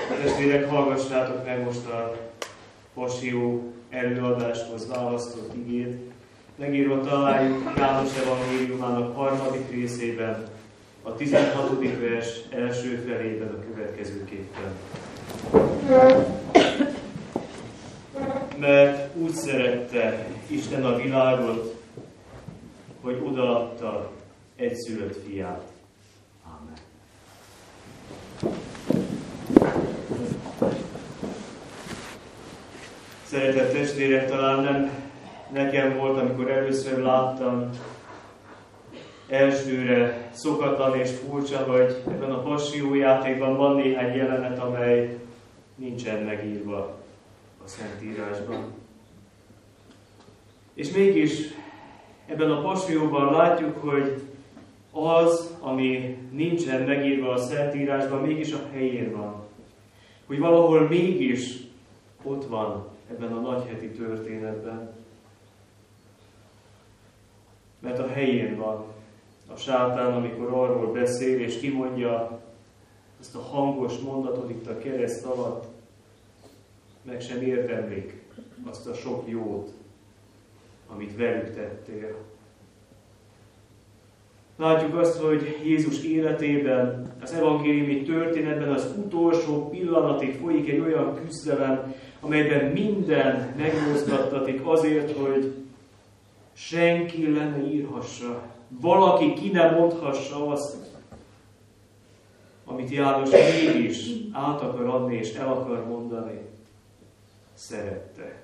Testvérek, hallgassátok meg most a passió előadáshoz választott igét. Megírva találjuk János evangéliumának 3. részében, a 16. vers első felében a következőképpen. Mert úgy szerette Isten a világot, hogy odaadta egyszülött fiát. Ámen. Szeretett testvérek, talán nem nekem volt, amikor először láttam, elsőre szokatlan és furcsa, hogy ebben a passiójátékban van néhány jelenet, amely nincsen megírva a Szentírásban. És mégis ebben a passióban látjuk, hogy az, ami nincsen megírva a Szentírásban, mégis a helyén van. Hogy valahol mégis ott van ebben a nagyheti történetben. Mert a helyén van a sátán, amikor arról beszél, és kimondja azt a hangos mondatot itt a kereszt alatt, meg sem érdemlik azt a sok jót, amit velük tettél. Látjuk azt, hogy Jézus életében, az evangéliumi történetben az utolsó pillanatig folyik egy olyan küzdelem, amelyben minden megmozgattatik azért, hogy senki le ne írhassa, valaki ki ne mondhassa azt, amit János mégis át akar adni és el akar mondani. Szerette.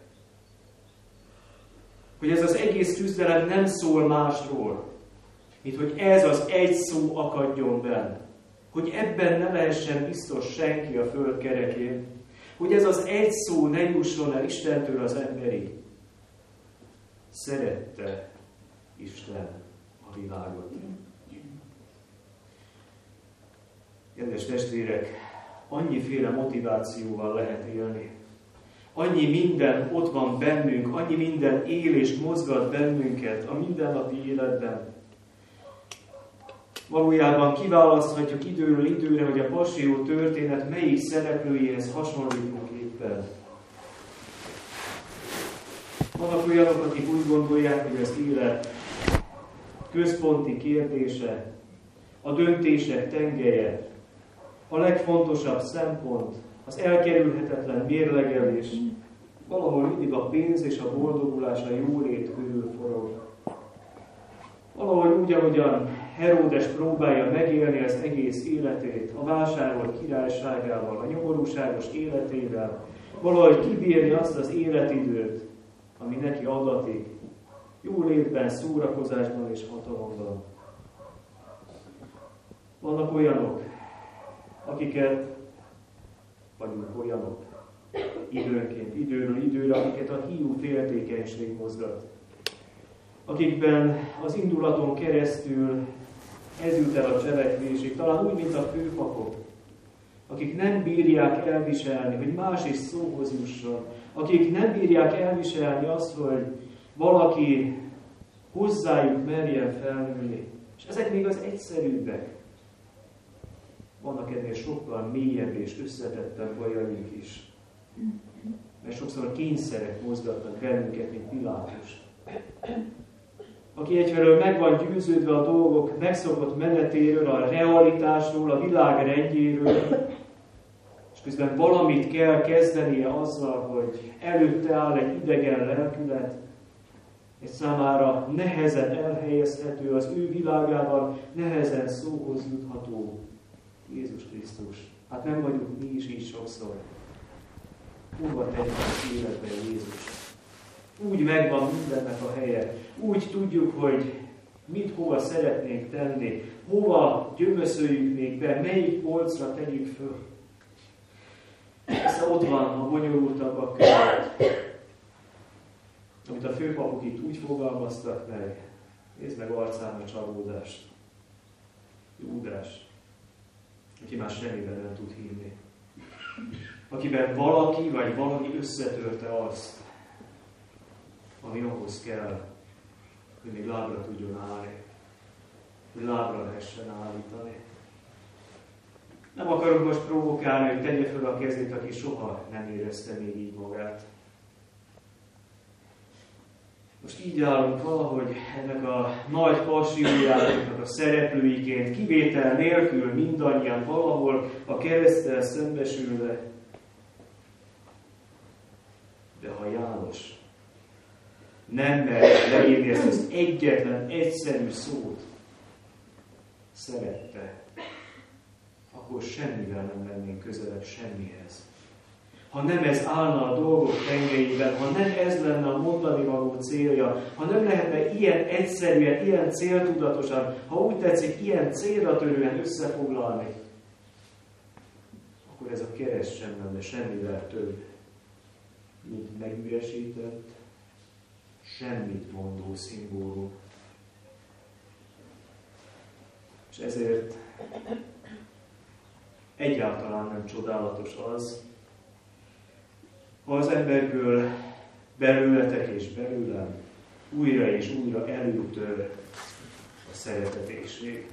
Hogy ez az egész küzdelem nem szól másról, mint hogy ez az egy szó akadjon benne. Hogy ebben ne lehessen biztos senki a föld kerekén. Hogy ez az egy szó ne jusson el Istentől az emberig. Szerette Isten a világot. Kedves testvérek, annyiféle motivációval lehet élni. Annyi minden ott van bennünk, annyi minden él és mozgat bennünket a mindennapi életben. Valójában kiválaszthatjuk időről időre, hogy a passió történet melyik szereplőjéhez hasonlítunk éppen. Vannak olyanok, akik úgy gondolják, hogy az élet központi kérdése, a döntések tengelye, a legfontosabb szempont, az elkerülhetetlen mérlegelés, valahol mindig a pénz és a boldogulás, a jólét körül forog. Valahogy úgy, ahogyan Heródes próbálja megélni az egész életét, a vásárolt királyságával, a nyomorúságos életével, valahogy kibírni azt az életidőt, ami neki adatik, jólétben, szórakozásban és hatalomban. Vannak olyanok, vagyunk olyanok, időnként, időről időre, akiket a hiú féltékenység mozgat. Akikben az indulaton keresztül ez jut el a cselekvésig, talán úgy, mint a főpapok, akik nem bírják elviselni, hogy más is szóhoz jusson, akik nem bírják elviselni azt, hogy valaki hozzájuk merjen felnőni. És ezek még az egyszerűbbek. Vannak ennél sokkal mélyebb és összetettebb bajaink is. Mert sokszor kényszerek mozgatnak bennünket, mint Pilátus. Aki egyfelől meg van győződve a dolgok megszokott menetéről, a realitásról, a világ rendjéről, és közben valamit kell kezdenie azzal, hogy előtte áll egy idegen lelkület, egy számára nehezen elhelyezhető, az ő világában nehezen szóhoz jutható Jézus Krisztus. Hát nem vagyunk mi is így sokszor. Hova tegyük az életben Jézus? Úgy megvan mindennek a helye. Úgy tudjuk, hogy mit hova szeretnénk tenni, hova gyömöszöljük még be, melyik polcra tegyük föl. Persze ott van a bonyolultabbak között, amit a főpapok itt úgy fogalmaztak meg. Nézd meg arcán a csalódást. Júdás, aki már semmiben nem tud hinni. Akiben valaki vagy valami összetörte azt, ami ahhoz kell, hogy még lábra tudjon állni, hogy lábra lehessen állítani. Nem akarok most provokálni, hogy tegye fel a kezét, aki soha nem érezte még így magát. Most így állunk valahogy ennek a nagy passiójának a szereplőiként, kivétel nélkül mindannyian valahol a kereszttel szembesülve. De ha János nem mert leírni ezt az egyetlen, egyszerű szót, szerette, akkor semmivel nem mennénk közelebb semmihez. Ha nem ez állna a dolgok tengelyében, ha nem ez lenne a mondani való célja, ha nem lehetne ilyen egyszerűen, ilyen céltudatosan, ha úgy tetszik, ilyen célra törően összefoglalni, akkor ez a kereszt sem lenne semmivel több, mint megüresített, semmit mondó szimbólum. És ezért egyáltalán nem csodálatos az, ha az emberből belőletek és belőlem újra és újra előtör a szeretetéség.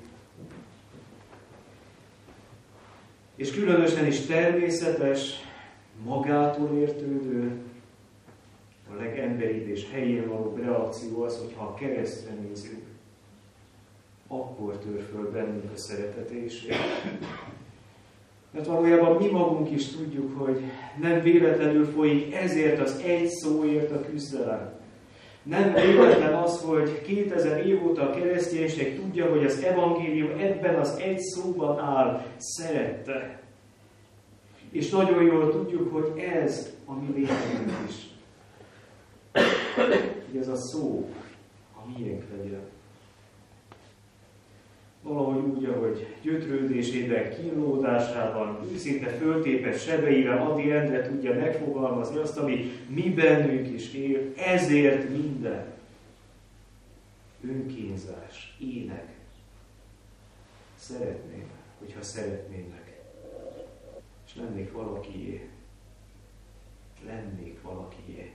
És különösen is természetes, magától értődő, a legemberibb és helyén való reakció az, hogyha a keresztre nézünk, akkor tör föl bennünk a szeretetéség. Mert valójában mi magunk is tudjuk, hogy nem véletlenül folyik ezért az egy szóért a küzdelem. Nem véletlen az, hogy 2000 év óta a kereszténység tudja, hogy az evangélium ebben az egy szóban áll, szerette. És nagyon jól tudjuk, hogy ez a mi lényegünk is. Hogy ez a szó a miénk legyen. Valahogy úgy, ahogy gyötrődésében, kínlódásában, őszinte föltépett sebeivel Adi Endre tudja megfogalmazni azt, ami mi bennünk is él, ezért minden. Önkínzás, ének. Szeretném, hogyha szeretnének. És lennék valakié. Lennék valakié.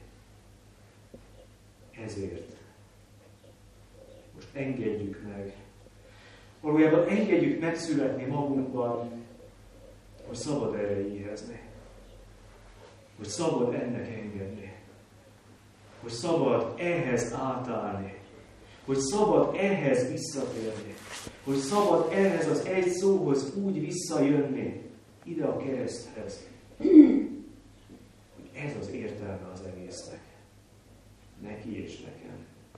Ezért. Most engedjük meg. Valójában engedjük megszületni magunkban, hogy szabad erre éhezni. Hogy szabad ennek engedni. Hogy szabad ehhez átállni. Hogy szabad ehhez visszatérni. Hogy szabad ehhez az egy szóhoz úgy visszajönni, ide a kereszthez. Hogy ez az értelme az egésznek. Neki és nekem.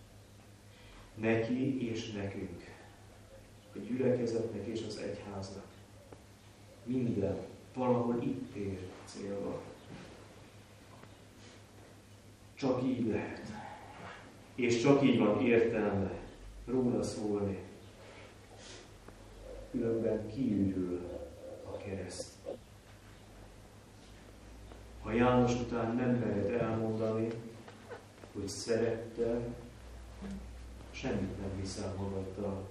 Neki és nekünk. A gyülekezetnek és az egyháznak. Minden valahol itt ér célba. Csak így lehet. És csak így van értelme róla szólni. Különben kiürül a kereszt. Ha János után nem mered elmondani, hogy szerette, semmit nem viszel magaddal.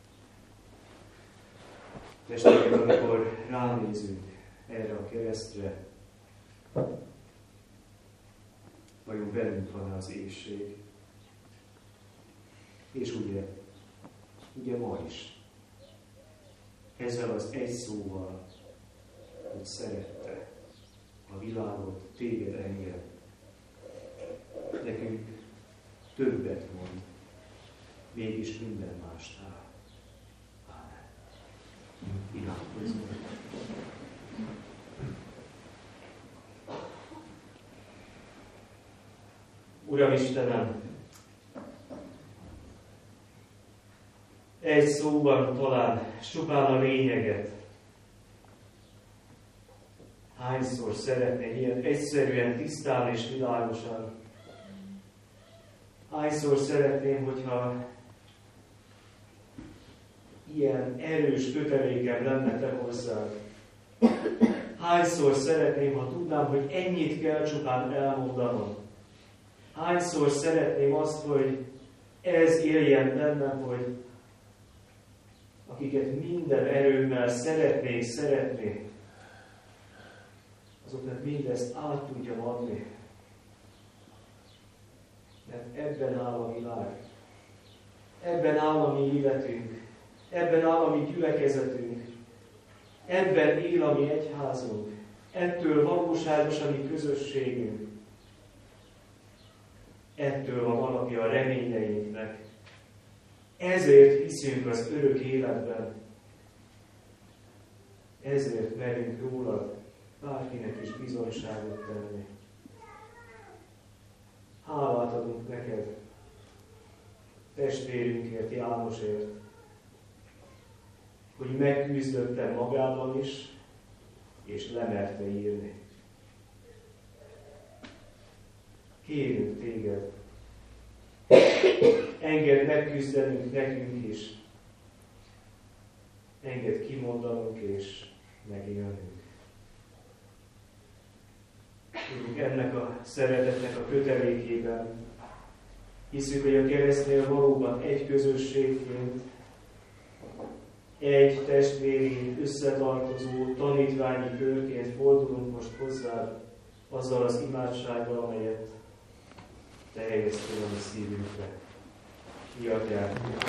Testvérek, amikor ránézünk erre a keresztre, vajon velünk van az éhség? És ugye ma is. Ezzel az egy szóval, hogy szerette a világot, téged, engem. Nekünk többet mond, mégis minden másnál. Imádkozzunk. Uram Istenem, egy szóban talán csupán a lényeget. Hányszor szeretnék ilyen egyszerűen, tisztán és világosan. Hányszor szeretném, hogyha ilyen erős kötelékem lenne te hozzád. Hányszor szeretném, ha tudnám, hogy ennyit kell csupán elmondanom. Hányszor szeretném azt, hogy ez éljen bennem, hogy akiket minden erőmmel szeretnék szeretni, azoknak mindezt át tudjam adni. Mert ebben áll a világ. Ebben áll a mi életünk. Ebben áll a mi gyülekezetünk. Ebben él a mi egyházunk. Ettől valóságos a mi közösségünk. Ettől van alapja a reményeinknek. Ezért hiszünk az örök életben. Ezért merünk rólad bárkinek is bizonyságot tenni. Hálát adunk neked, testvérünkért, Jánosért, hogy megküzdötte magában is, és lemerte írni. Kérünk téged, engedd megküzdenünk nekünk is, engedd kimondanunk és megélnünk. Tudjuk ennek a szeretetnek a kötelékében, hiszük, hogy a keresztnél valóban egy közösségként, egy testvéri, összetartozó, tanítványi körként fordulunk most hozzád azzal az imádsággal, amelyet te helyeztél a mi szívünkre. Mi atyánk,